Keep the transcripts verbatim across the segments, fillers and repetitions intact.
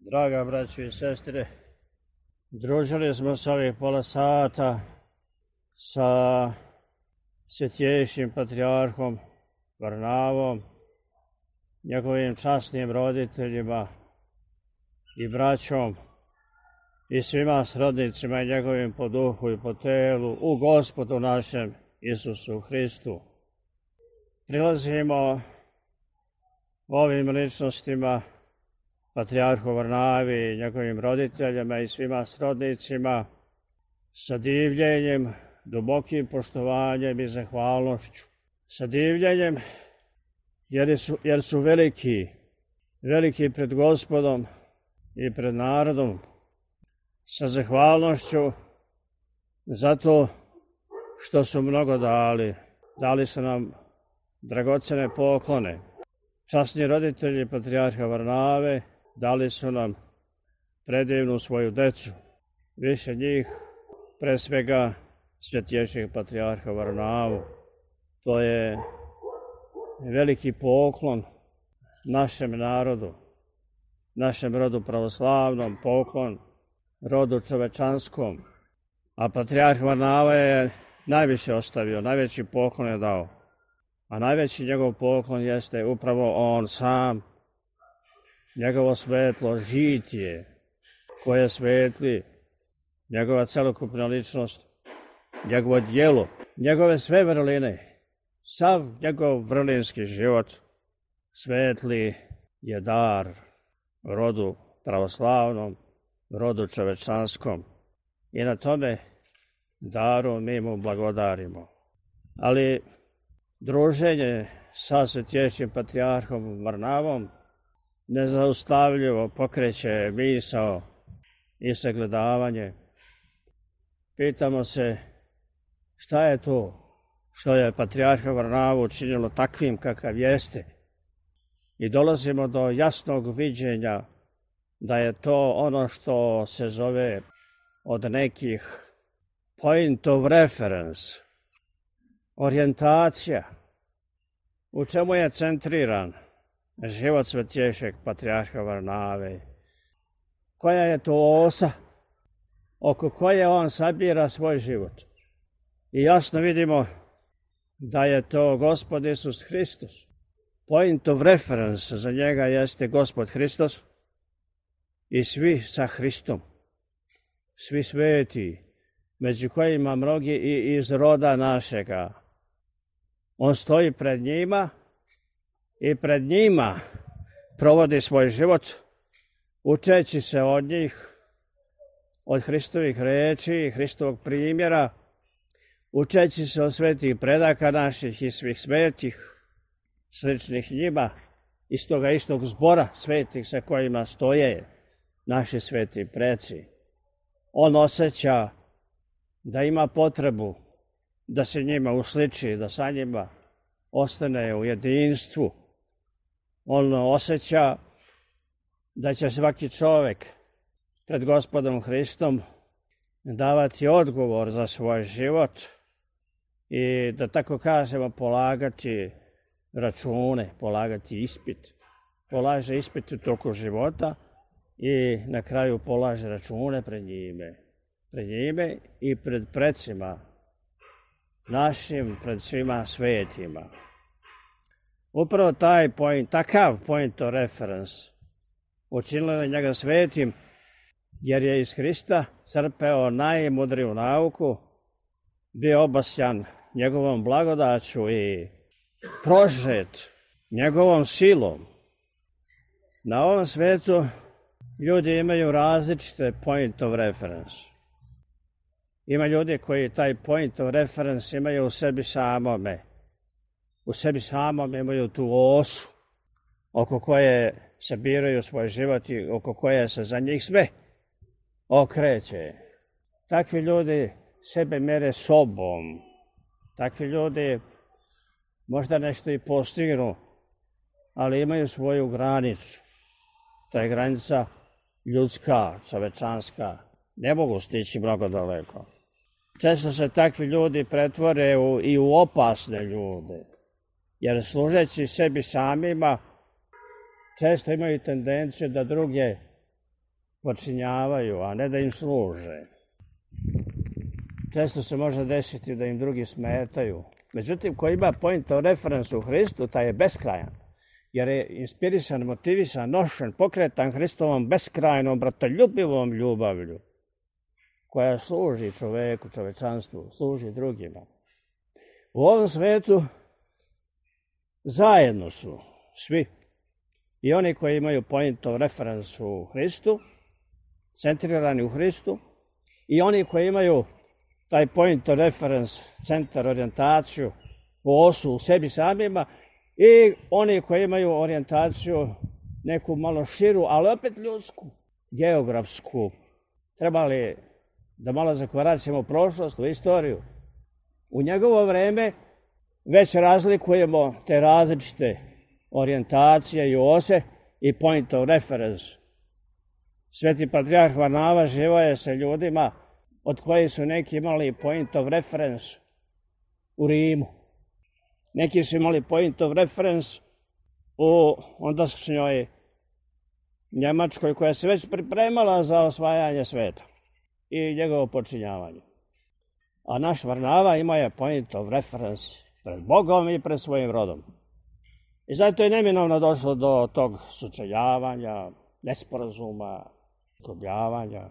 Draga braćo i sestre, družili smo se ovih pola sata sa Svetjejšim patrijarhom Varnavom, njegovim časnim roditeljima i braćom i svima srodnicima i njegovim po duhu i po telu u Gospodu našem Isusu Hristu. Prilazimo ovim ličnostima, patrijarhu Varnavi i njegovim roditeljima i svima srodnicima, sa divljenjem, dubokim poštovanjem i zahvalnošću. Sa divljenjem jer su, jer su veliki, veliki pred Gospodom i pred narodom. Sa zahvalnošću zato što su mnogo dali. Dali su nam dragocene poklone. Časni roditelji patrijarha Varnave dali su nam predivnu svoju decu. Više njih, pre svega Svetjejšeg patrijarha Varnavu. To je veliki poklon našem narodu, našem rodu pravoslavnom, poklon rodu čovečanskom. A patrijarh Varnava je najviše ostavio, najveći poklon je dao. A najveći njegov poklon jeste upravo on sam, njegovo svetlo žitje koje svetli, njegova celokupna ličnost, njegovo djelo, njegove sve vrline, sav njegov vrlinski život svetli je dar rodu pravoslavnom, rodu čovečanskom. I na tome daru mi mu blagodarimo. Ali druženje sa Svetjejšim patrijarhom Varnavom nezaustavljivo pokreće misao i sagledavanje. Pitamo se šta je to što je patrijarha Varnavu učinilo takvim kakav jeste. I dolazimo do jasnog viđenja da je to ono što se zove od nekih point of reference, orijentacija, u čemu je centriran život Svetjejšeg patrijarha Varnave. Koja je to osa oko koje on sabira svoj život. I jasno vidimo da je to Gospod Isus Hristos. Point of reference za njega jeste Gospod Hristos i svi sa Hristom. Svi sveti, među kojima mnogi i iz roda našega. On stoji pred njima i pred njima provodi svoj život, učeći se od njih, od Hristovih reči, Hristovog primjera, učeći se od svetih predaka naših i svih svetih, sličnih njima, iz toga istog zbora svetih sa kojima stoje naši sveti preci. On osjeća da ima potrebu da se njima usliči, da sa njima ostane u jedinstvu. On osjeća da će svaki čovjek pred Gospodom Hristom davati odgovor za svoj život i, da tako kažemo, polagati račune, polagati ispit. Polaže ispit u toku života i na kraju polaže račune pred njime. Pred njime i pred precima našim, pred svima svetima. Upravo taj point, takav point of reference učinilo je njega svetim, jer je iz Hrista crpeo najmudriju nauku, bio obasjan njegovom blagodaću i prožet njegovom silom. Na ovom svetu ljudi imaju različite point of reference. Ima ljudi koji taj point of reference imaju u sebi samome. U sebi samom imaju tu osu oko koje se biraju svoj život i oko koje se za njih sve okreće. Takvi ljudi sebe mere sobom. Takvi ljudi možda nešto i postignu, ali imaju svoju granicu. To je granica ljudska, čovečanska. Ne mogu stići mnogo daleko. Često se takvi ljudi pretvore u, i u opasne ljude, jer služeći sebi samima često imaju tendenciju da druge počinjavaju, a ne da im služe. Često se može desiti da im drugi smetaju. Međutim, ko ima point of reference u Hristu, taj je beskrajan. Jer je inspirisan, motivisan, nošen, pokretan Hristovom beskrajnom, bratoljubivom ljubavlju, koja služi čoveku, čovečanstvu, služi drugima. U ovom svetu zajedno su svi. I oni koji imaju point of reference u Hristu, centrirani u Hristu, i oni koji imaju taj point of reference, centar, orijentaciju, osu u sebi samima, i oni koji imaju orijentaciju neku malo širu, ali opet ljudsku, geografsku. Trebali da malo zakoračimo u prošlost, u istoriju. U njegovo vreme već razlikujemo te različite orijentacije i ose i point of reference. Sveti patrijarh Varnava živio je sa ljudima od kojih su neki imali point of reference u Rimu. Neki su imali point of reference u ondašnjoj Njemačkoj, koja se već pripremala za osvajanje sveta i njegovo počinjavanje. A naš Varnava ima je point of reference pred Bogom i pred svojim rodom. I zato je neminovno došlo do tog sučeljavanja, nesporazuma, kobljavanja.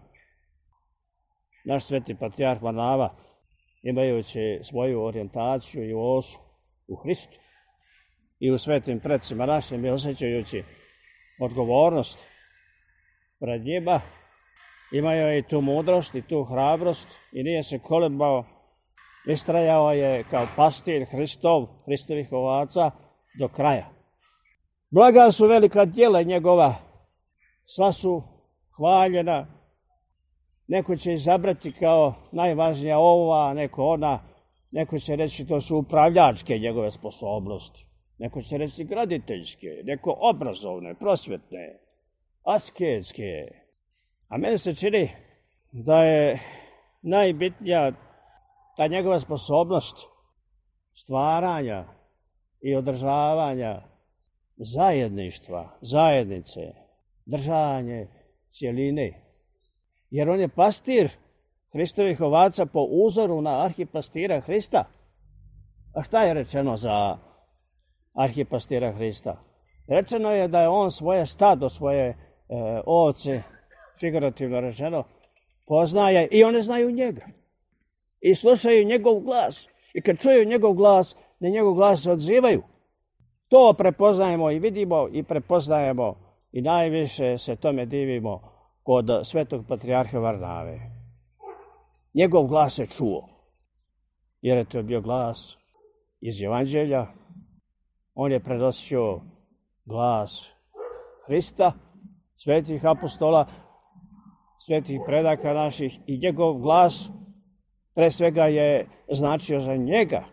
Naš sveti patrijarh Varnava, imajući svoju orijentaciju i osu u Hristu i u svetim precima našim, i osjećajući odgovornost pred njima, imao je i tu mudrost i tu hrabrost i nije se kolebao, istrajao je kao pastir Hristov, Hristovih ovaca do kraja. Blaga su velika djela njegova, sva su hvaljena, neko će izabrati kao najvažnija ova, neko ona, neko će reći to su upravljačke njegove sposobnosti, neko će reći graditeljske, neko obrazovne, prosvjetne, asketske. A meni se čini da je najbitnija ta njegova sposobnost stvaranja i održavanja zajedništva, zajednice, držanje cjeline. Jer on je pastir Hristovih ovaca po uzoru na arhipastira Hrista. A šta je rečeno za arhipastira Hrista? Rečeno je da je on svoje stado, svoje e, ovce, figurativno rečeno, poznaje i one znaju njega. I slušaju njegov glas. I kad čuju njegov glas, na njegov glas se odzivaju. To prepoznajemo i vidimo i prepoznajemo i najviše se tome divimo kod svetog patrijarha Varnave. Njegov glas se čuo, jer je to bio glas iz Evanđelja. On je prenosio glas Hrista, svetih apostola, svetih predaka naših, i njegov glas pre svega je značio za njega.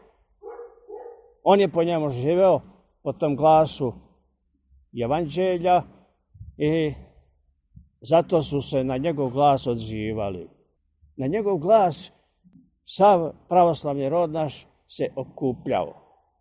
On je po njemu živeo, po tom glasu Evanđelja, i zato su se na njegov glas odzivali. Na njegov glas sav pravoslavni rod naš se okupljao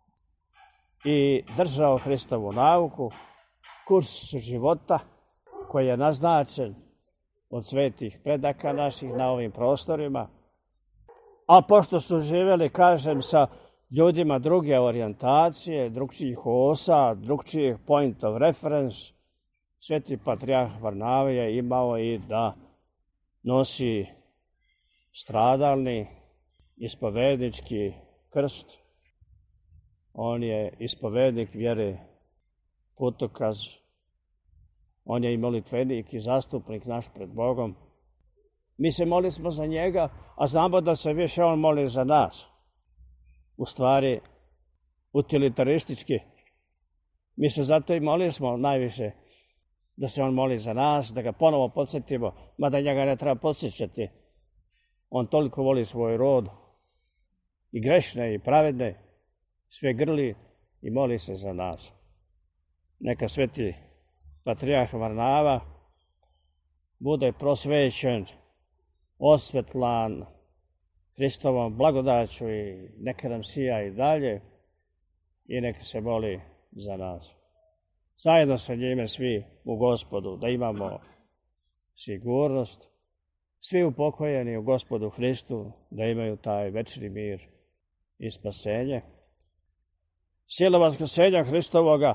i držao Hristovu nauku, kurs života koji je naznačen od svetih predaka naših na ovim prostorima. A pošto su živjeli, kažem, sa ljudima druge orijentacije, drugčijih osa, drugčijih point of reference, sveti patrijarh Varnava je imao i da nosi stradalni ispovednički krst. On je ispovednik vjere, putokaz. On je i molitvenik i zastupnik naš pred Bogom. Mi se molismo za njega, a znamo da se više on moli za nas. U stvari, utilitaristički. Mi se zato i molismo najviše da se on moli za nas, da ga ponovo podsjetimo, mada njega ne treba podsjećati. On toliko voli svoj rod, i grešne i pravedne, sve grli i moli se za nas. Neka sveti patrijarh Varnava bude prosvećen, osvetlan Hristovom blagodaću i neka nam sija i dalje i neka se moli za nas. Zajedno sa njime svi u Gospodu, da imamo sigurnost, svi upokojeni u Gospodu Hristu, da imaju taj večni mir i spasenje. Sila vaskrsenja Hristovoga,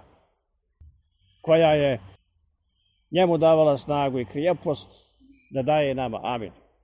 koja je njemu davala snagu i krijepost, da daje nama. Amin.